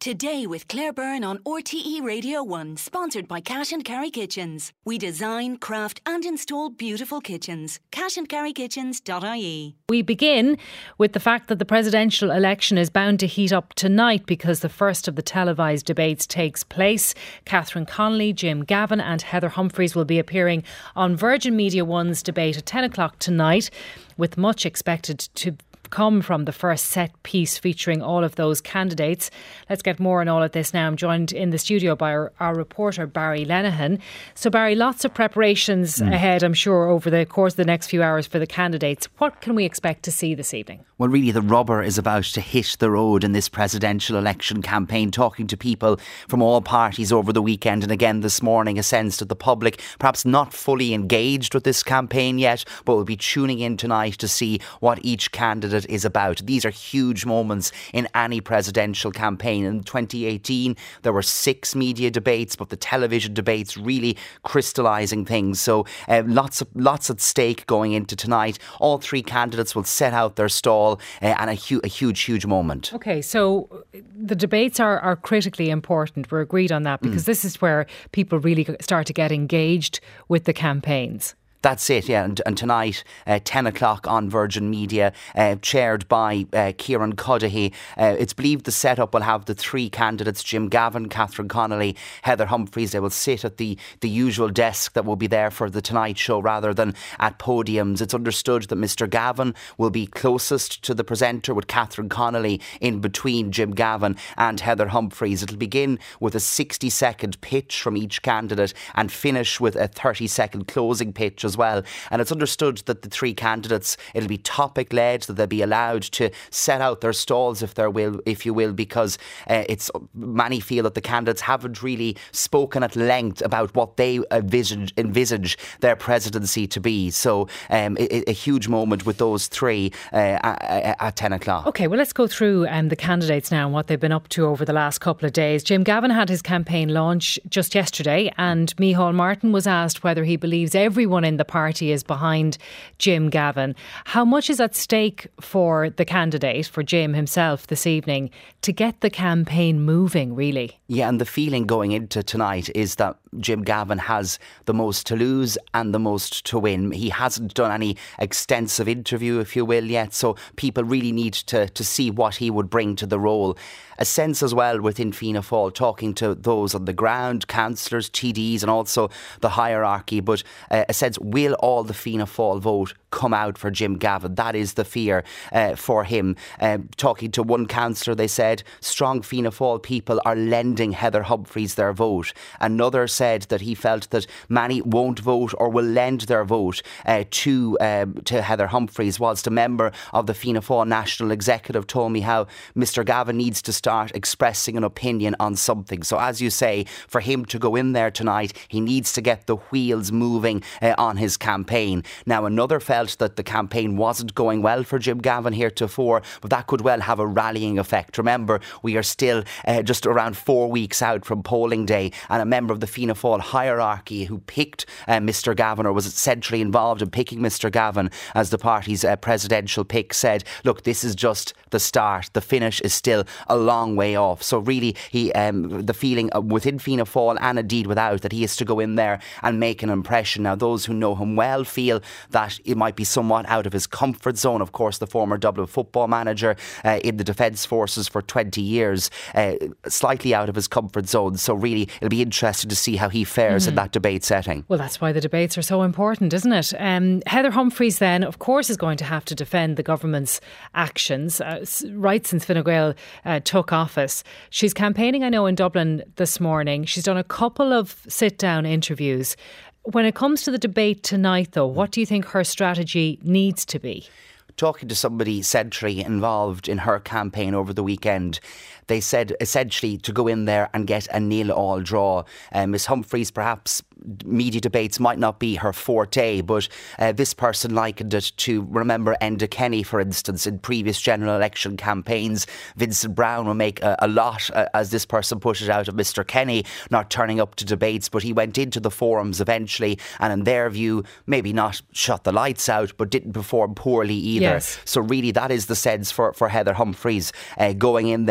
Today with Claire Byrne on RTE Radio 1, sponsored by Cash and Carry Kitchens. We design, craft and install beautiful kitchens. cashandcarrykitchens.ie. We begin with the fact that the presidential election is bound to heat up tonight because the first of the televised debates takes place. Catherine Connolly, Jim Gavin and Heather Humphreys will be appearing on Virgin Media One's debate at 10 o'clock tonight, with much expected to come from the first set piece featuring all of those candidates. Let's get more on all of this now. I'm joined in the studio by our reporter Barry Lenihan. So Barry, lots of preparations ahead, I'm sure, over the course of the next few hours for the candidates. What can we expect to see this evening? Well, really, the rubber is about to hit the road in this presidential election campaign. Talking to people from all parties over the weekend and again this morning, a sense that the public perhaps not fully engaged with this campaign yet, but will be tuning in tonight to see what each candidate is about. These are huge moments in any presidential campaign. In 2018, there were 6 media debates, but the television debates really crystallising things. So lots at stake going into tonight. All 3 candidates will set out their stall and a huge moment. OK, so the debates are critically important. We're agreed on that because this is where people really start to get engaged with the campaigns. That's it, yeah. And tonight, 10 o'clock on Virgin Media, chaired by Kieran Cuddihy. It's believed the setup will have the 3 candidates, Jim Gavin, Catherine Connolly, Heather Humphreys. They will sit at the usual desk that will be there for the Tonight Show rather than at podiums. It's understood that Mr Gavin will be closest to the presenter, with Catherine Connolly in between Jim Gavin and Heather Humphreys. It'll begin with a 60-second pitch from each candidate and finish with a 30-second closing pitch as well. And it's understood that the 3 candidates, it'll be topic led, that they'll be allowed to set out their stalls if you will, because it's many feel that the candidates haven't really spoken at length about what they envisage their presidency to be. So a huge moment with those 3 at 10 o'clock. OK, well, let's go through the candidates now and what they've been up to over the last couple of days. Jim Gavin had his campaign launch just yesterday, and Micheál Martin was asked whether he believes everyone in the party is behind Jim Gavin. How much is at stake for the candidate, for Jim himself this evening, to get the campaign moving, really? Yeah, and the feeling going into tonight is that Jim Gavin has the most to lose and the most to win. He hasn't done any extensive interview, if you will, yet, so people really need to see what he would bring to the role. A sense as well within Fianna Fáil, talking to those on the ground, councillors, TDs and also the hierarchy, but a sense, will all the Fianna Fáil vote come out for Jim Gavin? That is the fear for him. Talking to one councillor, they said strong Fianna Fáil people are lending Heather Humphreys their vote. Another said that he felt that many won't vote or will lend their vote to Heather Humphreys, whilst a member of the Fianna Fáil National Executive told me how Mr Gavin needs to start expressing an opinion on something. So as you say, for him to go in there tonight, he needs to get the wheels moving on his campaign. Now, another felt that the campaign wasn't going well for Jim Gavin heretofore, but that could well have a rallying effect. Remember, we are still just around 4 weeks out from polling day, and a member of the Fianna Fáil hierarchy who picked Mr Gavin, or was centrally involved in picking Mr Gavin as the party's presidential pick, said, look, this is just the start. The finish is still a long way off. So really, the feeling within Fianna Fáil and indeed without, that he has to go in there and make an impression. Now, those who know him well feel that it might be somewhat out of his comfort zone. Of course, the former Dublin football manager in the Defence Forces for 20 years, slightly out of his comfort zone. So really, it'll be interesting to see how he fares in that debate setting. Well, that's why the debates are so important, isn't it? Heather Humphreys then, of course, is going to have to defend the government's actions right since Fine Gael took office. She's campaigning, I know, in Dublin this morning. She's done a couple of sit-down interviews. When it comes to the debate tonight, though, what do you think her strategy needs to be? Talking to somebody centrally involved in her campaign over the weekend, they said essentially to go in there and get a 0-0 draw. Miss Humphreys, perhaps media debates might not be her forte, but this person likened it to, remember Enda Kenny, for instance, in previous general election campaigns. Vincent Browne will make a lot, as this person put it, out of Mr Kenny not turning up to debates, but he went into the forums eventually and in their view maybe not shut the lights out, but didn't perform poorly either. Yes. So really that is the sense for Heather Humphreys going in there, and they really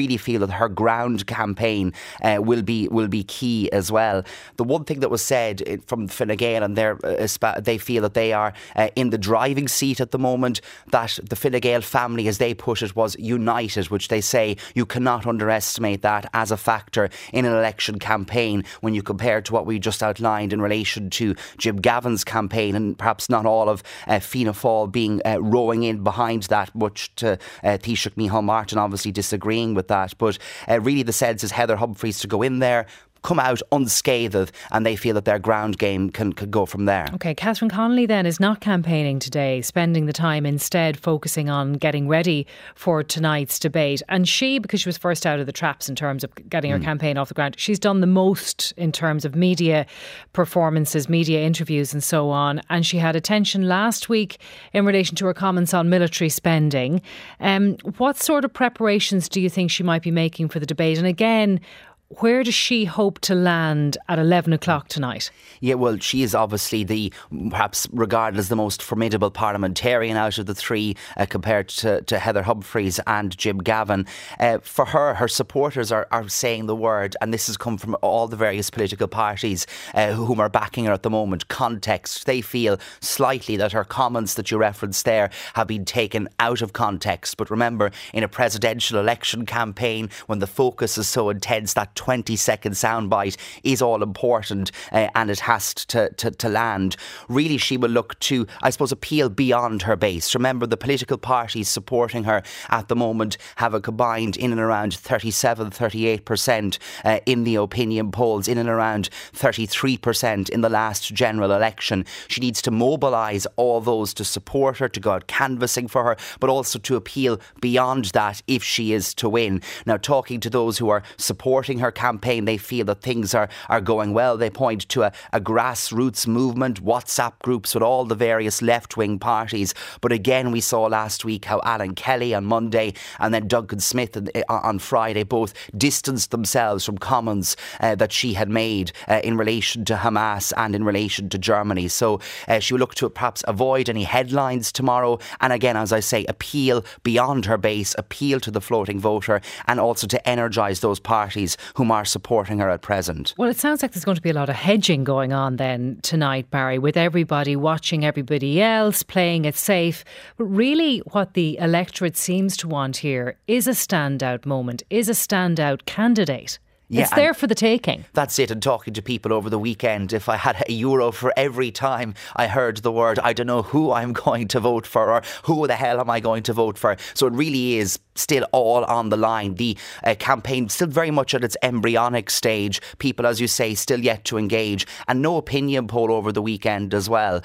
really feel that her ground campaign will be key as well. The one thing that was said from Fine Gael, and they feel that they are in the driving seat at the moment, that the Fine Gael family, as they put it, was united, which they say you cannot underestimate that as a factor in an election campaign when you compare to what we just outlined in relation to Jim Gavin's campaign, and perhaps not all of Fianna Fáil being rowing in behind that, much to Taoiseach Micheál Martin obviously disagreeing with that. But really the sense is Heather Humphreys to go in there, come out unscathed, and they feel that their ground game can go from there. OK, Catherine Connolly then is not campaigning today, spending the time instead focusing on getting ready for tonight's debate. And she, because she was first out of the traps in terms of getting her campaign off the ground, she's done the most in terms of media performances, media interviews and so on. And she had attention last week in relation to her comments on military spending. What sort of preparations do you think she might be making for the debate? And again, where does she hope to land at 11 o'clock tonight? Yeah, well, she is obviously perhaps regarded as the most formidable parliamentarian out of the three, compared to Heather Humphreys and Jim Gavin. For her supporters are saying the word, and this has come from all the various political parties whom are backing her at the moment. Context. They feel slightly that her comments that you referenced there have been taken out of context. But remember, in a presidential election campaign, when the focus is so intense, that 20-second soundbite is all important, and it has to land. Really, she will look to, I suppose, appeal beyond her base. Remember, the political parties supporting her at the moment have a combined in and around 37-38% in the opinion polls, in and around 33% in the last general election. She needs to mobilise all those to support her, to go out canvassing for her, but also to appeal beyond that if she is to win. Now, talking to those who are supporting her campaign, they feel that things are going well. They point to a grassroots movement, WhatsApp groups with all the various left-wing parties. But again, we saw last week how Alan Kelly on Monday and then Duncan Smith on Friday both distanced themselves from comments that she had made in relation to Hamas and in relation to Germany. So she will look to perhaps avoid any headlines tomorrow, and again, as I say, appeal beyond her base, appeal to the floating voter, and also to energise those parties whom are supporting her at present. Well, it sounds like there's going to be a lot of hedging going on then tonight, Barry, with everybody watching everybody else, playing it safe. But really what the electorate seems to want here is a standout moment, is a standout candidate. Yeah, it's there for the taking. That's it. And talking to people over the weekend, if I had €1 for every time I heard the word, I don't know who I'm going to vote for, or who the hell am I going to vote for. So it really is still all on the line. The campaign still very much at its embryonic stage. People, as you say, still yet to engage, and no opinion poll over the weekend as well.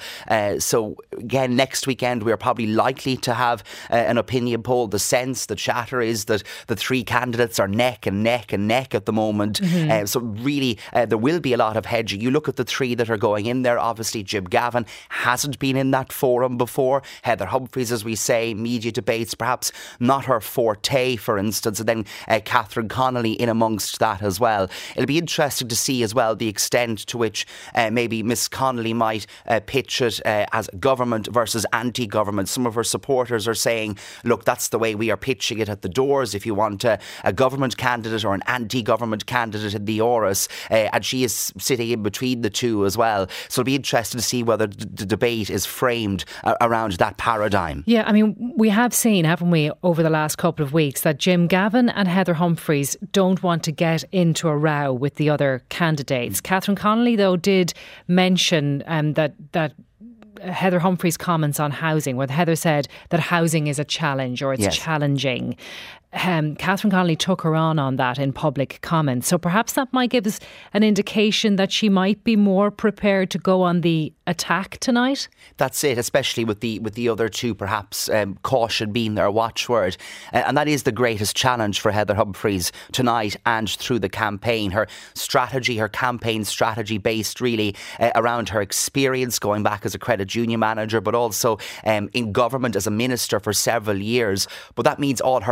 So again, next weekend we're probably likely to have an opinion poll. The sense, the chatter is that the three candidates are neck and neck and neck at the moment. So really there will be a lot of hedging. You look at the three that are going in there. Obviously Jim Gavin hasn't been in that forum before. Heather Humphreys, as we say, media debates perhaps not her forte, for instance, and then Catherine Connolly in amongst that as well. It'll be interesting to see as well the extent to which maybe Miss Connolly might pitch it as government versus anti-government. Some of her supporters are saying, look, that's the way we are pitching it at the doors. If you want a government candidate or an anti-government candidate in the Áras, and she is sitting in between the two as well. So it'll be interesting to see whether the debate is framed around that paradigm. Yeah, I mean, we have seen, haven't we, over the last couple of weeks, that Jim Gavin and Heather Humphreys don't want to get into a row with the other candidates. Catherine Connolly, though, did mention that Heather Humphreys' comments on housing, where Heather said that housing is a challenge, or it's challenging. Catherine Connolly took her on that in public comments. So perhaps that might give us an indication that she might be more prepared to go on the attack tonight. That's it, especially with the other two, perhaps caution being their watchword. And that is the greatest challenge for Heather Humphreys tonight and through the campaign. Her strategy, her campaign strategy based really around her experience going back as a credit union manager, but also in government as a minister for several years. But that means all her political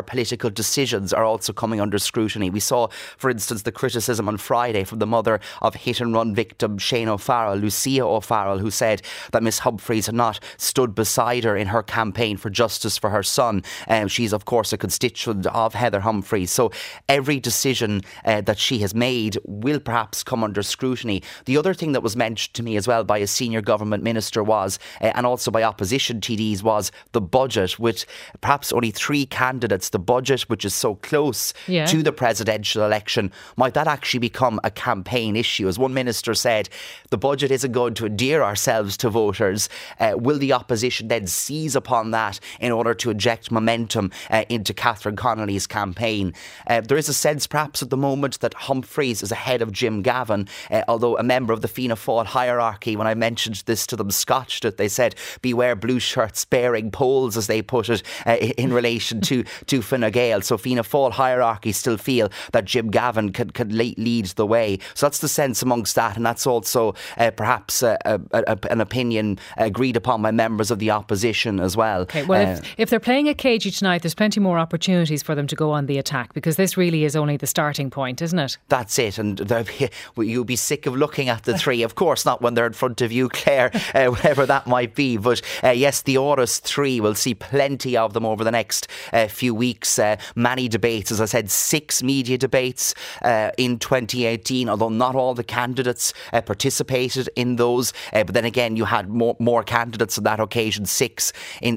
decisions are also coming under scrutiny. We saw, for instance, the criticism on Friday from the mother of hit-and-run victim Shane O'Farrell, Lucia O'Farrell, who said that Miss Humphreys had not stood beside her in her campaign for justice for her son. She's, of course, a constituent of Heather Humphreys. So every decision that she has made will perhaps come under scrutiny. The other thing that was mentioned to me as well by a senior government minister was, and also by opposition TDs, was the budget, with perhaps only 3 candidates. The budget, which is so close to the presidential election, might that actually become a campaign issue? As one minister said, the budget isn't going to endear ourselves to voters. Will the opposition then seize upon that in order to inject momentum into Catherine Connolly's campaign? There is a sense perhaps at the moment that Humphreys is ahead of Jim Gavin, although a member of the Fianna Fáil hierarchy, when I mentioned this to them, scotched it. They said, beware blue shirts bearing polls, as they put it, in relation to Fine Gael. So Fianna Fáil hierarchy still feel that Jim Gavin can lead the way. So that's the sense amongst that, and that's also perhaps an opinion agreed upon by members of the opposition as well. Okay, well, if they're playing a cagey tonight, there's plenty more opportunities for them to go on the attack, because this really is only the starting point, isn't it? That's it, and you'll be sick of looking at the 3. Of course, not when they're in front of you, Claire, whatever that might be. But yes, the Áras 3, will see plenty of them over the next few weeks. Many debates, as I said, 6 media debates in 2018, although not all the candidates participated in those. But then again, you had more candidates on that occasion, 6 in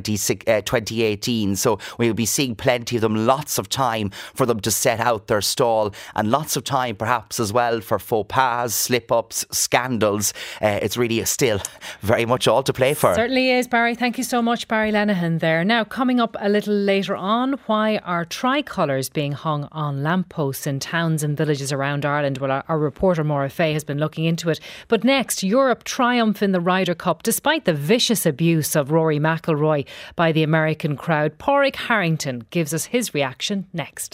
2018. So we'll be seeing plenty of them, lots of time for them to set out their stall, and lots of time perhaps as well for faux pas, slip-ups, scandals. It's really still very much all to play for. Certainly is, Barry. Thank you so much, Barry Lenihan there. Now, coming up a little later on, why are tricolours being hung on lampposts in towns and villages around Ireland? Well, our reporter Maura Fay has been looking into it. But next, Europe triumph in the Ryder Cup despite the vicious abuse of Rory McIlroy by the American crowd. Pádraig Harrington gives us his reaction next.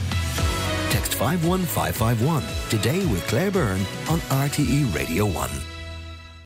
Text 51551 today with Claire Byrne on RTE Radio 1.